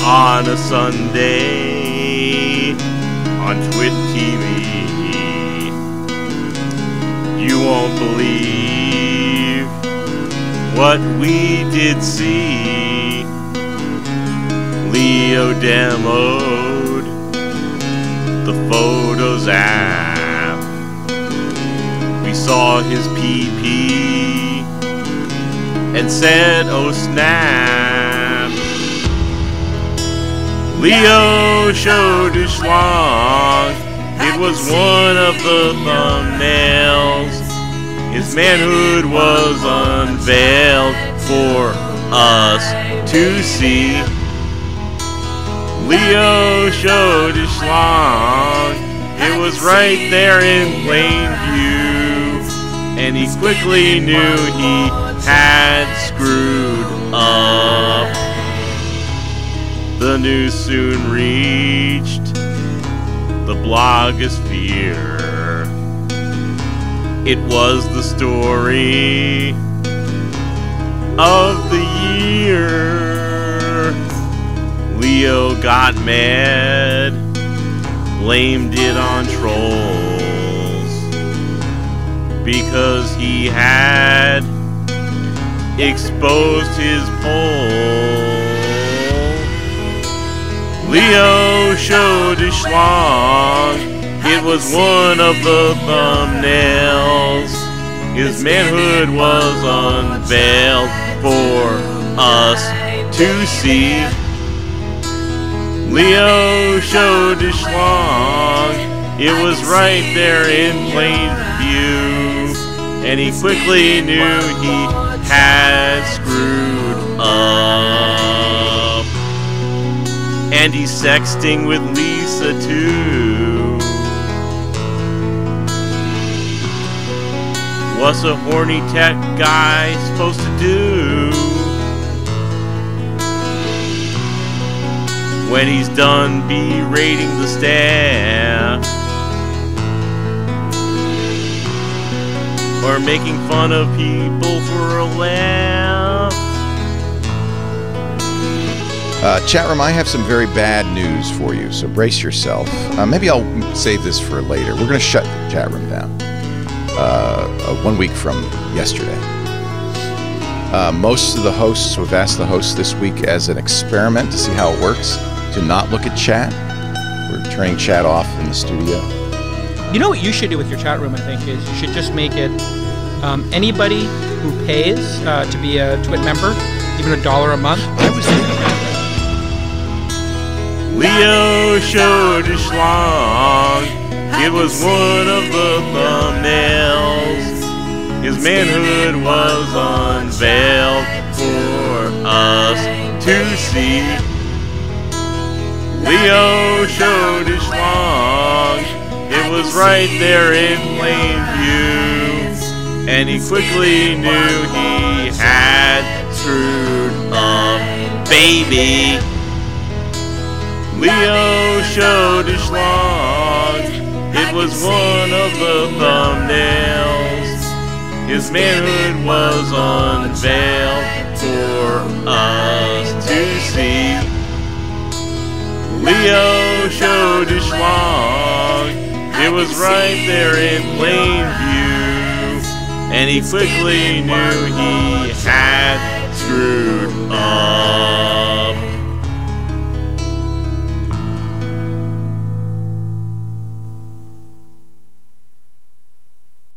on a Sunday on Twit TV. You won't believe what we did see. Leo demoed the Photos app. We saw his PP and said, oh snap. Leo showed his schlong. It was one of the thumbnails. His manhood was unveiled for us to see. Leo showed his schlong. It was right there in plain view, and he quickly knew he had screwed up. The news soon reached the blogosphere. It was the story of the year. Leo got mad, blamed it on trolls, because he had exposed his poll. Leo showed his schlong. It was one of the thumbnails. His manhood was unveiled for us to see. Leo showed his schlong. It was right there in plain view, and he quickly knew he had screwed up. And he's sexting with Lisa too. What's a horny tech guy supposed to do when he's done berating the staff or making fun of people for a laugh? Chat room, I have some very bad news for you, so brace yourself. Maybe I'll save this for later. We're going to shut the chat room down 1 week from yesterday. Most of the hosts, we've asked the hosts this week as an experiment to see how it works, to not look at chat. We're turning chat off in the studio. You know what you should do with your chat room, I think, is you should just make it anybody who pays to be a Twit member, even $1 a month. I was thinking about that. Leo showed his schlong. It was one of the thumbnails. His manhood was unveiled for us to see. Leo showed his schlong. It was right there in plain view, and he quickly knew he had screwed up, baby. Leo showed his schlong. It was one of the thumbnails. His manhood was unveiled for us to see. Leo showed his schlong. It was right there in plain view, and he quickly knew he had screwed up.